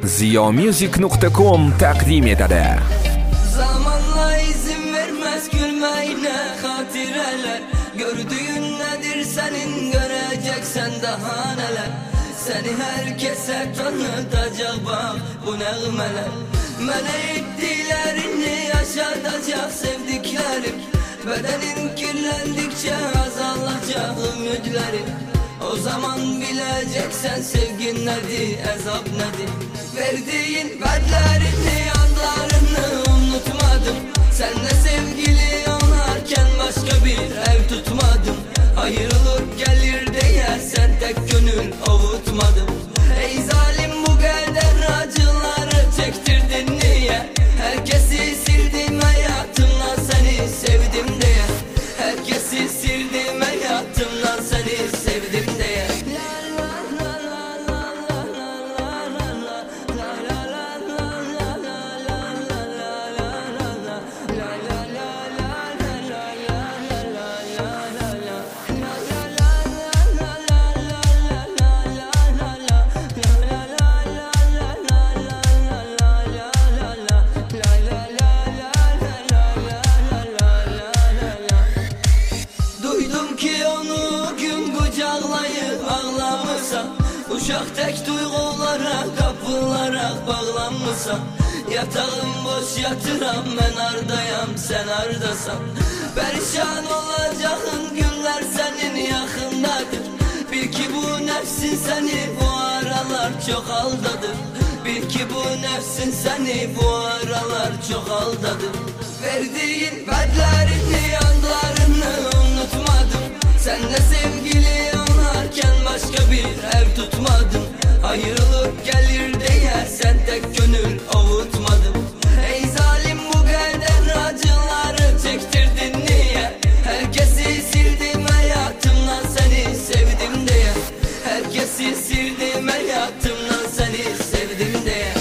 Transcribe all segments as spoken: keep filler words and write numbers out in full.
ziyomusic nuqta com taqdim etadi. Zamanla izin vermez gülmeyine hatireler. Gördüğün nedir senin, göreceksen daha neler. Seni herkese tanıtacak bak bu nağmeler. Mene ettilerini yaşatacak sevdiklerim. Bedenin kirlendikçe azalacak ümitlerim. O zaman bileceksen sevgin nedir, azap nedir. Verdiğin verdlerini, anlarını unutmadım. Seninle sevgili olarken başka bir ev tutmadım. Ayrılık gelir diye sen tek gönül avutmadım. Ey zalim, bu kadar acıları çektirdin niye? Herkesi sildim hayatımdan, seni sevdim diye. Herkesi sildim hayatımdan, seni sevdim diye. Duydum ki onu gün kucaklayıp ağlamışsan. Uşak tek duygulara kapılarak bağlanmışsan. Yatağım boş yatıram, ben ardayam sen ardasan. Perişan olacağın günler senin yakındadır. Bil ki bu nefsin seni bu aralar çok aldadır. Bil ki bu nefsin seni bu aralar çok aldadır. Verdiğin verdlerini, anlarını unutmadım. Seninle sevgili olarken başka bir ev tutmadım. Ayrılık gelir diye sen tek gönül avutmadım. Ey zalim, bu kadar acıları çektirdin niye? Herkesi sildim hayatımdan, seni sevdim diye. Herkesi sildim hayatımdan, seni sevdim diye.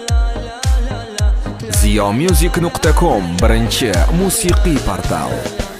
ziyomusic nuqta com birinchi musiqiy portal.